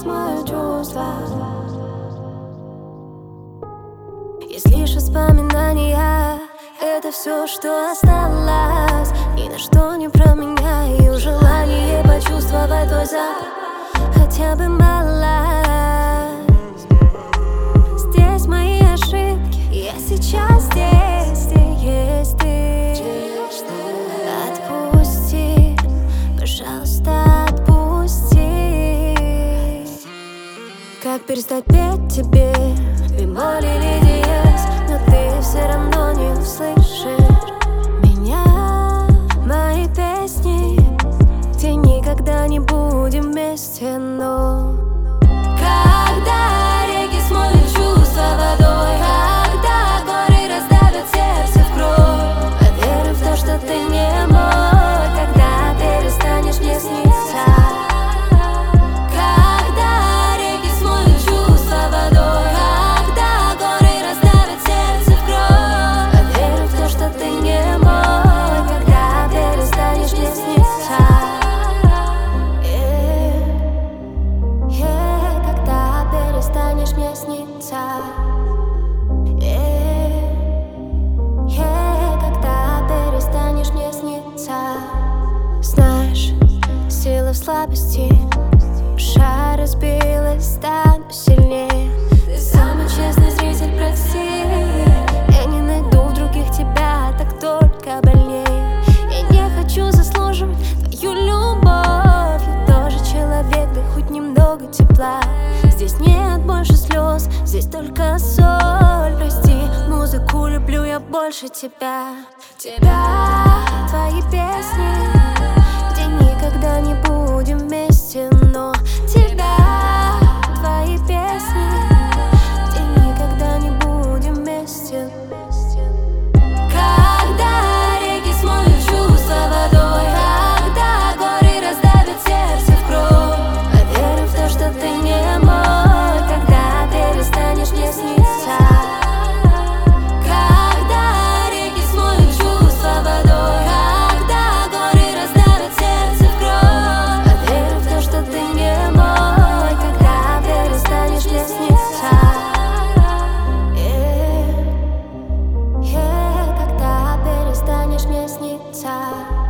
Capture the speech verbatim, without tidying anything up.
смою чувства. Есть лишь воспоминания, это все, что осталось. Ни на что не променяю желание почувствовать твой запах, хотя бы малость. Здесь мои ошибки, я сейчас здесь, где есть ты. Отпусти, пожалуйста, отпусти. Как перестать петь тебе бемоль или диез, но ты все равно не услышишь меня. Мои песни, где никогда не будем вместе, но когда реки смоют чувства водой, когда горы раздавят сердце в кровь, поверю в то, что ты не мой, когда перестанешь мне сниться. Когда реки смоют чувства водой, когда горы раздавят сердце в кровь, поверю в то, что ты не мой, когда перестанешь мне сниться. Перестанешь мне сниться, yeah, yeah, когда перестанешь мне сниться. Знаешь, сила в слабости, душа разбилась, стану сильнее. Ты самый честный зритель, прости, я не найду в других тебя, так только больнее. Я не хочу заслуживать твою любовь, я тоже человек, да хоть немного тепла. Здесь нет больше слез, здесь только соль. Прости, музыку люблю я больше тебя. Тебя, твои песни, где никогда не будем вместе, но тебя, твои песни, где никогда не будем вместе. Когда реки смоют чувства водой, когда горы раздавят сердце в кровь, поверю в то, что ты не мой, когда перестанешь мне сниться. Когда реки смоют чувства водой, когда горы раздавят сердце в кровь, поверю в то, что ты не мой, когда перестанешь мне сниться. Yeah, yeah, когда перестанешь мне сниться.